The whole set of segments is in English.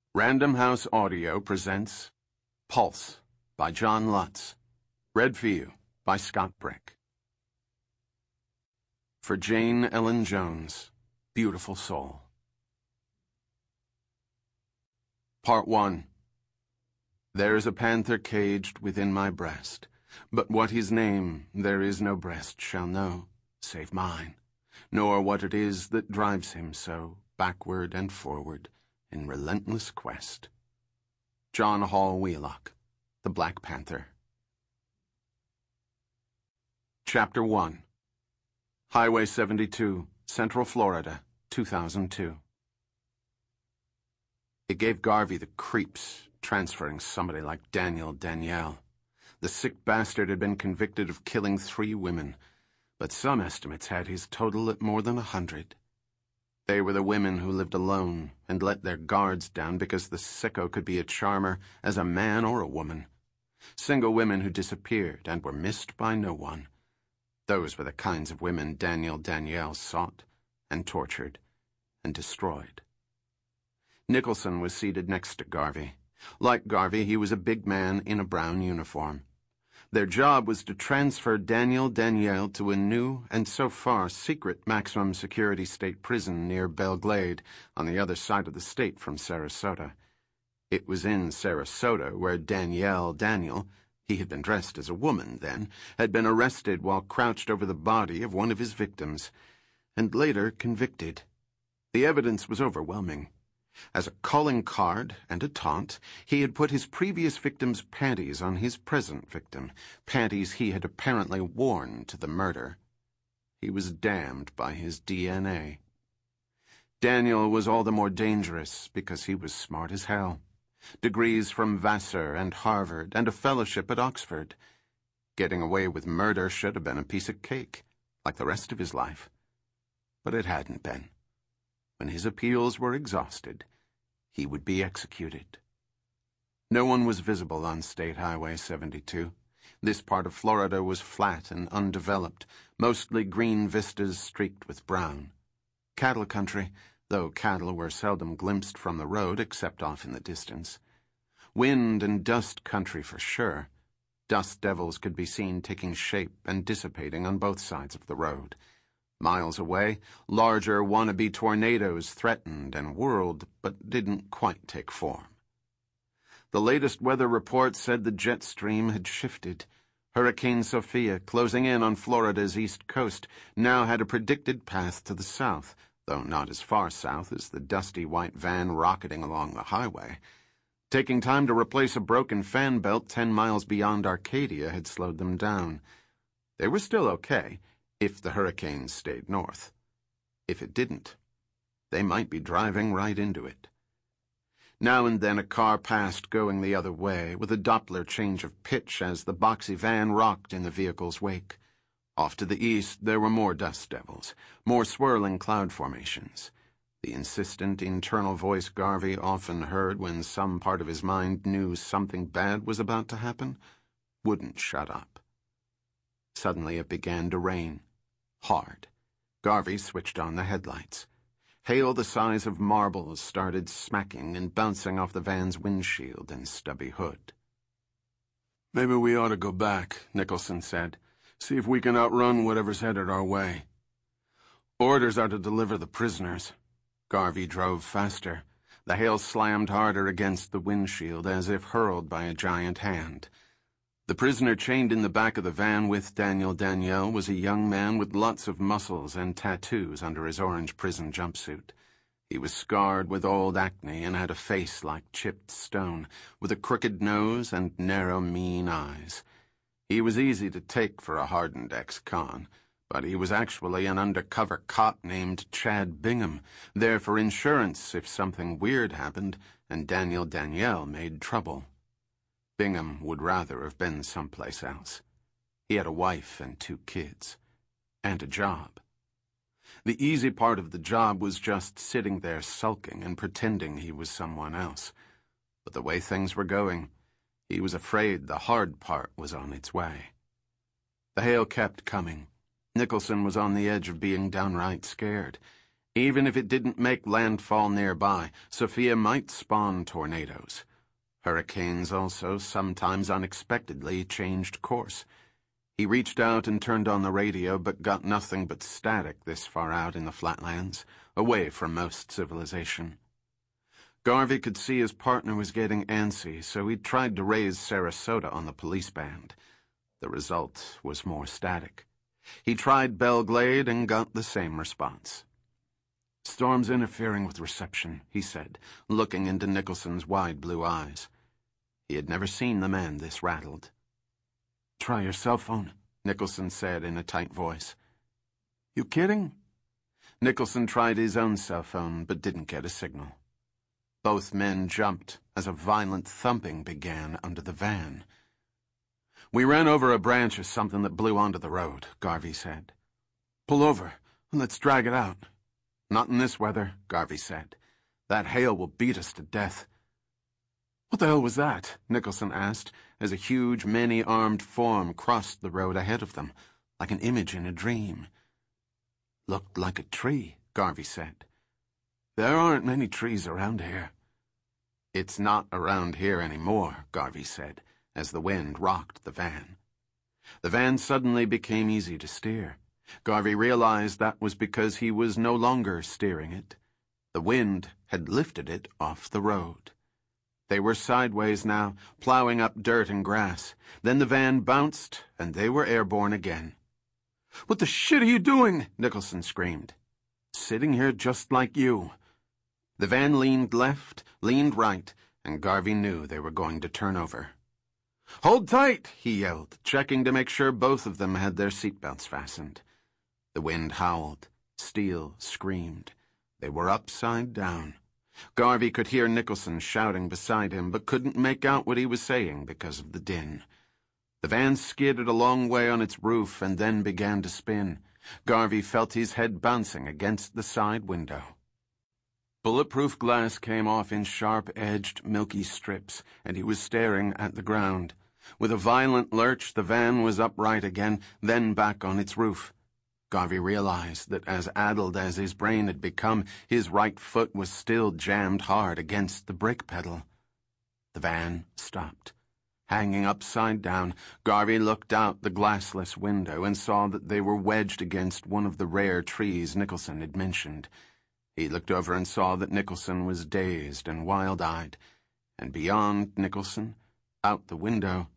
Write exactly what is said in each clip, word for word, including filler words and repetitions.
Random House Audio presents Pulse by John Lutz. Read for you by Scott Brick. For Jane Ellen Jones, Beautiful Soul. Part one. There is a panther caged within my breast, but what his name there is no breast shall know, save mine, nor what it is that drives him so, backward and forward, in relentless quest. John Hall Wheelock, The Black Panther. Chapter one. Highway seventy-two, Central Florida, two thousand two. It gave Garvey the creeps, transferring somebody like Daniel Danielle. The sick bastard had been convicted of killing three women, but some estimates had his total at more than a hundred. They were the women who lived alone and let their guards down because the sicko could be a charmer as a man or a woman. Single women who disappeared and were missed by no one. Those were the kinds of women Daniel Danielle sought and tortured and destroyed. Nicholson was seated next to Garvey. Like Garvey, he was a big man in a brown uniform. Their job was to transfer Daniel Danielle to a new and so far secret maximum security state prison near Belle Glade, on the other side of the state from Sarasota. It was in Sarasota where Danielle Daniel, he had been dressed as a woman then, had been arrested while crouched over the body of one of his victims, and later convicted. The evidence was overwhelming. As a calling card and a taunt, he had put his previous victim's panties on his present victim, panties he had apparently worn to the murder. He was damned by his D N A. Daniel was all the more dangerous because he was smart as hell. Degrees from Vassar and Harvard and a fellowship at Oxford. Getting away with murder should have been a piece of cake, like the rest of his life. But it hadn't been. When his appeals were exhausted, he would be executed. No one was visible on State Highway seventy-two. This part of Florida was flat and undeveloped, mostly green vistas streaked with brown. Cattle country, though cattle were seldom glimpsed from the road except off in the distance. Wind and dust country for sure. Dust devils could be seen taking shape and dissipating on both sides of the road. Miles away, larger wannabe tornadoes threatened and whirled, but didn't quite take form. The latest weather report said the jet stream had shifted. Hurricane Sophia, closing in on Florida's east coast, now had a predicted path to the south, though not as far south as the dusty white van rocketing along the highway. Taking time to replace a broken fan belt ten miles beyond Arcadia had slowed them down. They were still okay, if the hurricane stayed north. If it didn't, they might be driving right into it. Now and then a car passed going the other way, with a Doppler change of pitch as the boxy van rocked in the vehicle's wake. Off to the east there were more dust devils, more swirling cloud formations. The insistent internal voice Garvey often heard when some part of his mind knew something bad was about to happen wouldn't shut up. Suddenly it began to rain. Hard. Garvey switched on the headlights. Hail the size of marbles started smacking and bouncing off the van's windshield and stubby hood. "Maybe we ought to go back," Nicholson said. "See if we can outrun whatever's headed our way." "Orders are to deliver the prisoners." Garvey drove faster. The hail slammed harder against the windshield as if hurled by a giant hand. The prisoner chained in the back of the van with Daniel Danielle was a young man with lots of muscles and tattoos under his orange prison jumpsuit. He was scarred with old acne and had a face like chipped stone, with a crooked nose and narrow, mean eyes. He was easy to take for a hardened ex-con, but he was actually an undercover cop named Chad Bingham, there for insurance if something weird happened and Daniel Danielle made trouble. Bingham would rather have been someplace else. He had a wife and two kids, and a job. The easy part of the job was just sitting there sulking and pretending he was someone else. But the way things were going, he was afraid the hard part was on its way. The hail kept coming. Nicholson was on the edge of being downright scared, Even if it didn't make landfall nearby, Sophia might spawn tornadoes. Hurricanes also sometimes unexpectedly changed course. He reached out and turned on the radio, but got nothing but static this far out in the flatlands, away from most civilization. Garvey could see his partner was getting antsy, so he tried to raise Sarasota on the police band. The result was more static. He tried Belglade and got the same response. "Storm's interfering with reception," he said, looking into Nicholson's wide blue eyes. He had never seen the man this rattled. "Try your cell phone," Nicholson said in a tight voice. "You kidding?" Nicholson tried his own cell phone, but didn't get a signal. Both men jumped as a violent thumping began under the van. "We ran over a branch or something that blew onto the road," Garvey said. "Pull over and let's drag it out." "Not in this weather," Garvey said. "That hail will beat us to death." "What the hell was that?" Nicholson asked, as a huge, many-armed form crossed the road ahead of them, like an image in a dream. "Looked like a tree," Garvey said. "There aren't many trees around here." "It's not around here anymore," Garvey said, as the wind rocked the van. The van suddenly became easy to steer. Garvey realized that was because he was no longer steering it. The wind had lifted it off the road. They were sideways now, plowing up dirt and grass. Then the van bounced, and they were airborne again. "What the shit are you doing?" Nicholson screamed. "Sitting here just like you." The van leaned left, leaned right, and Garvey knew they were going to turn over. "Hold tight," he yelled, checking to make sure both of them had their seatbelts fastened. The wind howled. Steel screamed. They were upside down. Garvey could hear Nicholson shouting beside him, but couldn't make out what he was saying because of the din. The van skidded a long way on its roof and then began to spin. Garvey felt his head bouncing against the side window. Bulletproof glass came off in sharp-edged, milky strips, and he was staring at the ground. With a violent lurch, the van was upright again, then back on its roof. Garvey realized that as addled as his brain had become, his right foot was still jammed hard against the brake pedal. The van stopped. Hanging upside down, Garvey looked out the glassless window and saw that they were wedged against one of the rare trees Nicholson had mentioned. He looked over and saw that Nicholson was dazed and wild-eyed, and beyond Nicholson, out the window.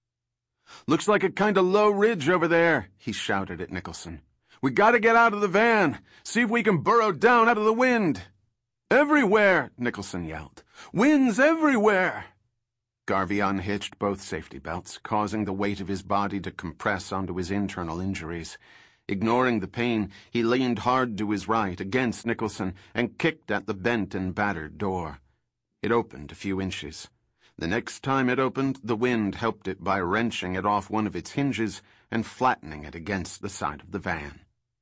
"Looks like a kind of low ridge over there," he shouted at Nicholson. "We gotta get out of the van. See if we can burrow down out of the wind." "Everywhere," Nicholson yelled. "Wind's everywhere." Garvey unhitched both safety belts, causing the weight of his body to compress onto his internal injuries. Ignoring the pain, he leaned hard to his right against Nicholson and kicked at the bent and battered door. It opened a few inches. The next time it opened, the wind helped it by wrenching it off one of its hinges and flattening it against the side of the van.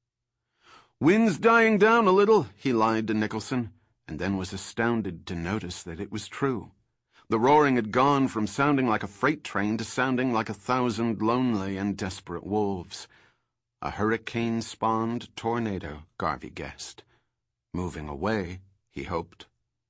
"Wind's dying down a little," he lied to Nicholson, and then was astounded to notice that it was true. The roaring had gone from sounding like a freight train to sounding like a thousand lonely and desperate wolves. A hurricane-spawned tornado, Garvey guessed. Moving away, he hoped.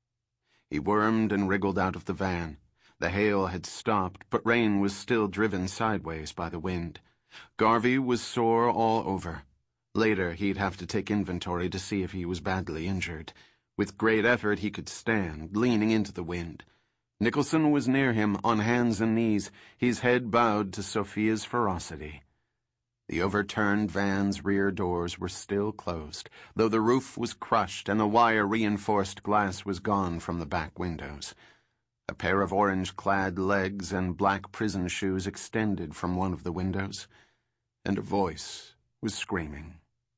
He wormed and wriggled out of the van. The hail had stopped, but rain was still driven sideways by the wind. Garvey was sore all over. Later, he'd have to take inventory to see if he was badly injured. With great effort, he could stand, leaning into the wind. Nicholson was near him, on hands and knees, his head bowed to Sophia's ferocity. The overturned van's rear doors were still closed, though the roof was crushed and the wire-reinforced glass was gone from the back windows. A pair of orange-clad legs and black prison shoes extended from one of the windows, and a voice was screaming.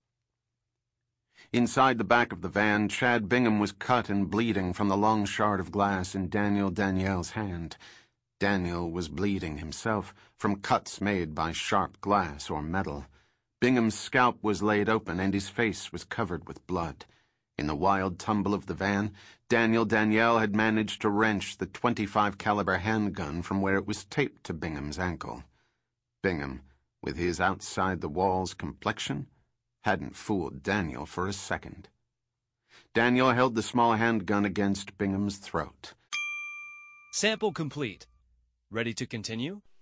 Inside the back of the van, Chad Bingham was cut and bleeding from the long shard of glass in Daniel Danielle's hand. Daniel was bleeding himself from cuts made by sharp glass or metal. Bingham's scalp was laid open and his face was covered with blood. In the wild tumble of the van, Daniel Danielle had managed to wrench the twenty-five caliber handgun from where it was taped to Bingham's ankle. Bingham, with his outside-the-walls complexion, hadn't fooled Daniel for a second. Daniel held the small handgun against Bingham's throat. Sample complete. Ready to continue?